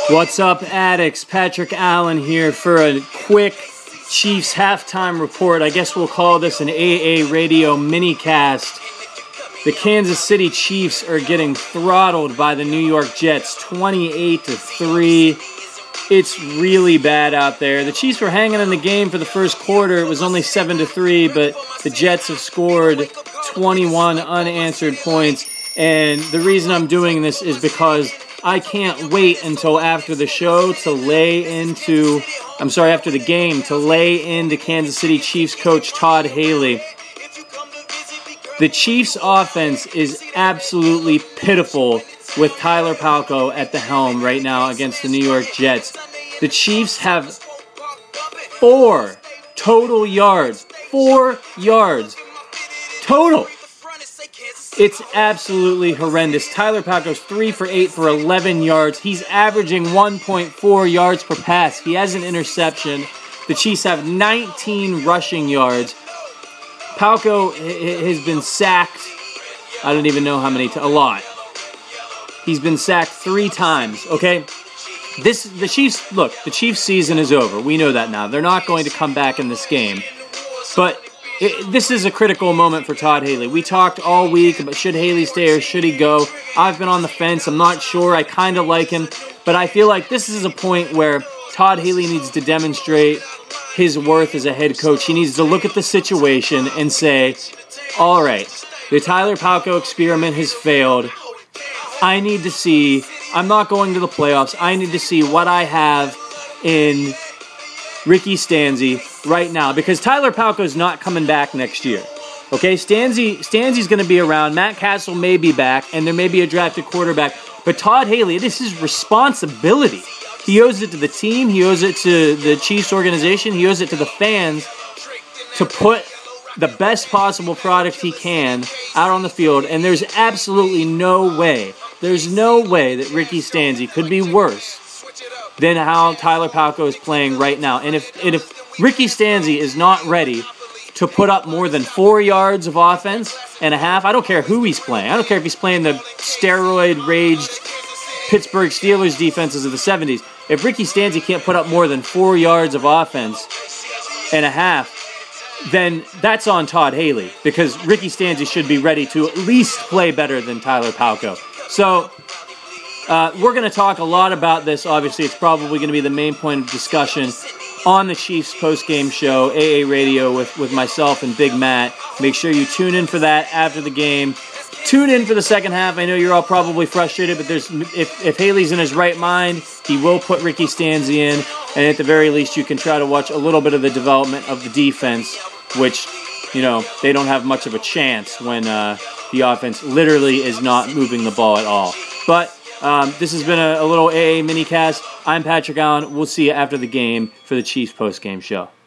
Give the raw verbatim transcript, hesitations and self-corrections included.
What's up, addicts? Patrick Allen here for a quick Chiefs halftime report. I guess we'll call this an A A Radio minicast. The Kansas City Chiefs are getting throttled by the New York Jets, twenty-eight to three. It's really bad out there. The Chiefs were hanging in the game for the first quarter. It was only seven to three, but the Jets have scored twenty-one unanswered points. And the reason I'm doing this is because I can't wait until after the show to lay into, I'm sorry, after the game, to lay into Kansas City Chiefs coach Todd Haley. The Chiefs offense is absolutely pitiful with Tyler Palko at the helm right now against the New York Jets. The Chiefs have four total yards, four yards total. It's absolutely horrendous. Tyler Palko's three for eight for eleven yards. He's averaging one point four yards per pass. He has an interception. The Chiefs have nineteen rushing yards. Palko has been sacked, I don't even know how many, t- a lot. He's been sacked three times, okay? This the Chiefs, look, the Chiefs season is over. We know that now. They're not going to come back in this game. But It, this is a critical moment for Todd Haley. We talked all week about should Haley stay or should he go. I've been on the fence. I'm not sure. I kind of like him. But I feel like this is a point where Todd Haley needs to demonstrate his worth as a head coach. He needs to look at the situation and say, all right, the Tyler Palko experiment has failed. I need to see, I'm not going to the playoffs. I need to see what I have in Ricky Stanzi right now, because Tyler Palko's not coming back next year. Okay, Stanzi, Stanzi's going to be around. Matt Castle may be back, and there may be a drafted quarterback. But Todd Haley, it is his responsibility. He owes it to the team. He owes it to the Chiefs organization. He owes it to the fans to put the best possible product he can out on the field. And there's absolutely no way, there's no way that Ricky Stanzi could be worse than how Tyler Palko is playing right now. And if and if Ricky Stanzi is not ready to put up more than four yards of offense and a half, I don't care who he's playing. I don't care if he's playing the steroid-raged Pittsburgh Steelers defenses of the seventies. If Ricky Stanzi can't put up more than four yards of offense and a half, then that's on Todd Haley, because Ricky Stanzi should be ready to at least play better than Tyler Palko. So Uh, we're going to talk a lot about this. Obviously, it's probably going to be the main point of discussion on the Chiefs post-game show, A A Radio, with, with myself and Big Matt. Make sure you tune in for that after the game. Tune in for the second half. I know you're all probably frustrated, but there's if, if Haley's in his right mind, he will put Ricky Stanzi in, and at the very least, you can try to watch a little bit of the development of the defense, which, you know, they don't have much of a chance when uh, the offense literally is not moving the ball at all. But Um, this has been a, a little A A minicast. I'm Patrick Allen. We'll see you after the game for the Chiefs post-game show.